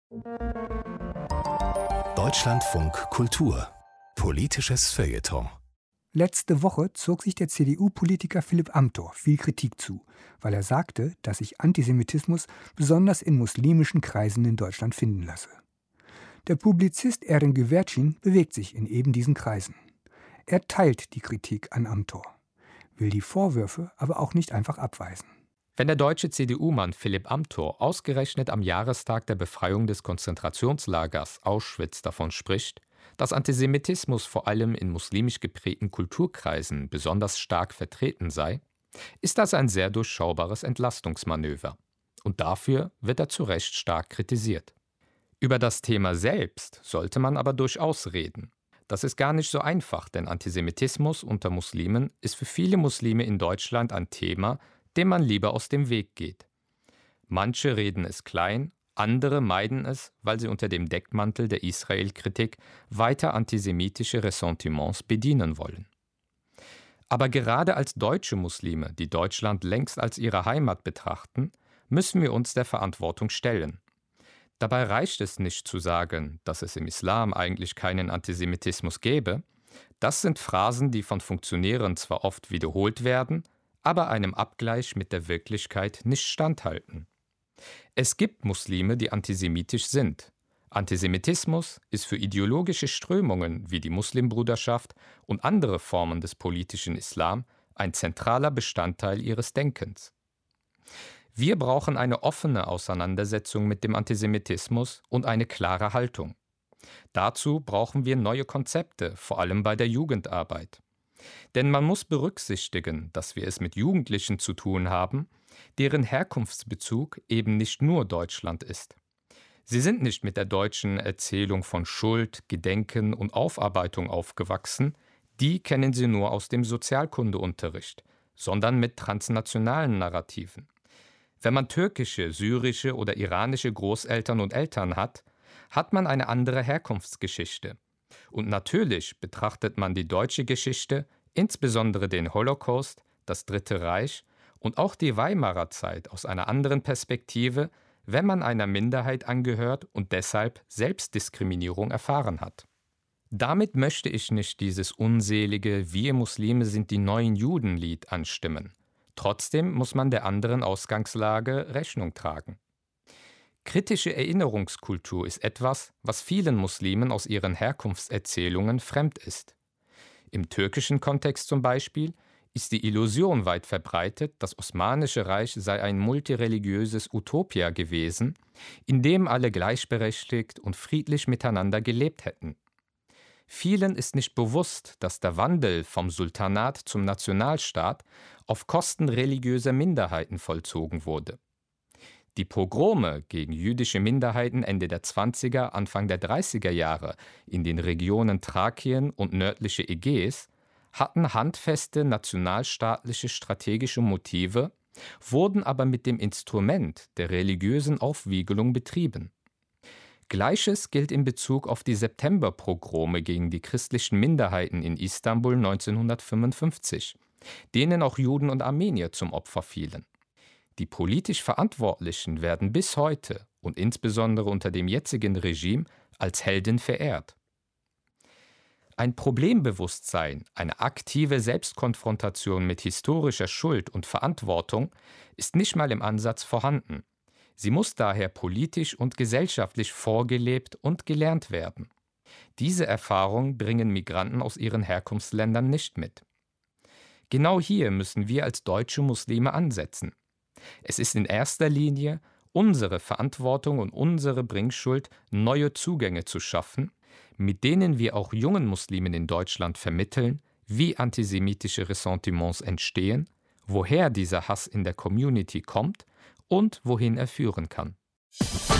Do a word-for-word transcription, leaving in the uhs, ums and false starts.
Deutschlandfunk Kultur. Politisches Feuilleton. Letzte Woche zog sich der C D U-Politiker Philipp Amthor viel Kritik zu, weil er sagte, dass sich Antisemitismus besonders in muslimischen Kreisen in Deutschland finden lasse. Der Publizist Erin Güvercin bewegt sich in eben diesen Kreisen. Er teilt die Kritik an Amthor, will die Vorwürfe aber auch nicht einfach abweisen. Wenn der deutsche C D U-Mann Philipp Amthor ausgerechnet am Jahrestag der Befreiung des Konzentrationslagers Auschwitz davon spricht, dass Antisemitismus vor allem in muslimisch geprägten Kulturkreisen besonders stark vertreten sei, ist das ein sehr durchschaubares Entlastungsmanöver. Und dafür wird er zu Recht stark kritisiert. Über das Thema selbst sollte man aber durchaus reden. Das ist gar nicht so einfach, denn Antisemitismus unter Muslimen ist für viele Muslime in Deutschland ein Thema, dem man lieber aus dem Weg geht. Manche reden es klein, andere meiden es, weil sie unter dem Deckmantel der Israel-Kritik weiter antisemitische Ressentiments bedienen wollen. Aber gerade als deutsche Muslime, die Deutschland längst als ihre Heimat betrachten, müssen wir uns der Verantwortung stellen. Dabei reicht es nicht zu sagen, dass es im Islam eigentlich keinen Antisemitismus gäbe. Das sind Phrasen, die von Funktionären zwar oft wiederholt werden, aber einem Abgleich mit der Wirklichkeit nicht standhalten. Es gibt Muslime, die antisemitisch sind. Antisemitismus ist für ideologische Strömungen wie die Muslimbruderschaft und andere Formen des politischen Islam ein zentraler Bestandteil ihres Denkens. Wir brauchen eine offene Auseinandersetzung mit dem Antisemitismus und eine klare Haltung. Dazu brauchen wir neue Konzepte, vor allem bei der Jugendarbeit. Denn man muss berücksichtigen, dass wir es mit Jugendlichen zu tun haben, deren Herkunftsbezug eben nicht nur Deutschland ist. Sie sind nicht mit der deutschen Erzählung von Schuld, Gedenken und Aufarbeitung aufgewachsen, die kennen sie nur aus dem Sozialkundeunterricht, sondern mit transnationalen Narrativen. Wenn man türkische, syrische oder iranische Großeltern und Eltern hat, hat man eine andere Herkunftsgeschichte. Und natürlich betrachtet man die deutsche Geschichte, insbesondere den Holocaust, das Dritte Reich und auch die Weimarer Zeit aus einer anderen Perspektive, wenn man einer Minderheit angehört und deshalb Selbstdiskriminierung erfahren hat. Damit möchte ich nicht dieses unselige „Wir Muslime sind die neuen Juden“-Lied anstimmen. Trotzdem muss man der anderen Ausgangslage Rechnung tragen. Kritische Erinnerungskultur ist etwas, was vielen Muslimen aus ihren Herkunftserzählungen fremd ist. Im türkischen Kontext zum Beispiel ist die Illusion weit verbreitet, das Osmanische Reich sei ein multireligiöses Utopia gewesen, in dem alle gleichberechtigt und friedlich miteinander gelebt hätten. Vielen ist nicht bewusst, dass der Wandel vom Sultanat zum Nationalstaat auf Kosten religiöser Minderheiten vollzogen wurde. Die Pogrome gegen jüdische Minderheiten Ende der zwanziger, Anfang der dreißiger Jahre in den Regionen Thrakien und nördliche Ägäis hatten handfeste nationalstaatliche strategische Motive, wurden aber mit dem Instrument der religiösen Aufwiegelung betrieben. Gleiches gilt in Bezug auf die Septemberpogrome gegen die christlichen Minderheiten in Istanbul neunzehnhundertfünfundfünfzig, denen auch Juden und Armenier zum Opfer fielen. Die politisch Verantwortlichen werden bis heute und insbesondere unter dem jetzigen Regime als Helden verehrt. Ein Problembewusstsein, eine aktive Selbstkonfrontation mit historischer Schuld und Verantwortung ist nicht mal im Ansatz vorhanden. Sie muss daher politisch und gesellschaftlich vorgelebt und gelernt werden. Diese Erfahrung bringen Migranten aus ihren Herkunftsländern nicht mit. Genau hier müssen wir als deutsche Muslime ansetzen. Es ist in erster Linie unsere Verantwortung und unsere Bringschuld, neue Zugänge zu schaffen, mit denen wir auch jungen Muslimen in Deutschland vermitteln, wie antisemitische Ressentiments entstehen, woher dieser Hass in der Community kommt und wohin er führen kann.